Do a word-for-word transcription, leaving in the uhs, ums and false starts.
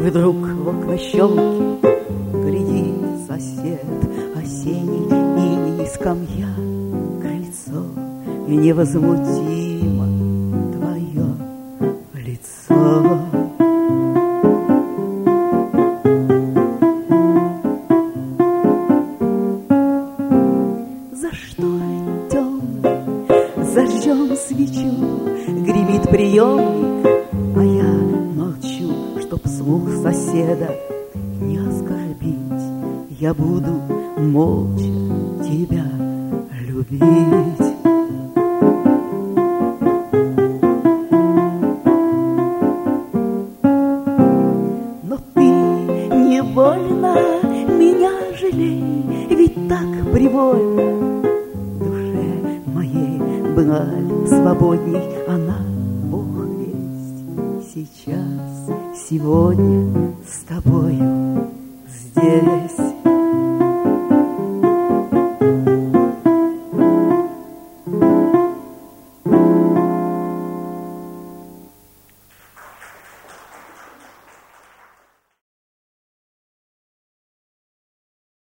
Вдруг в окна щелки глядит сосед осенний, иней скамья, крыльцо и невозмутимо твое лицо. За шторой темной зажжем свечу, гремит приемник, а я молчу, чтоб слух соседа не оскорбить. Я буду молча тебя любить. Но ты не больно меня жалей, ведь так привольно в душе моей была свободней она. Бог весть, сейчас, сегодня с тобою здесь.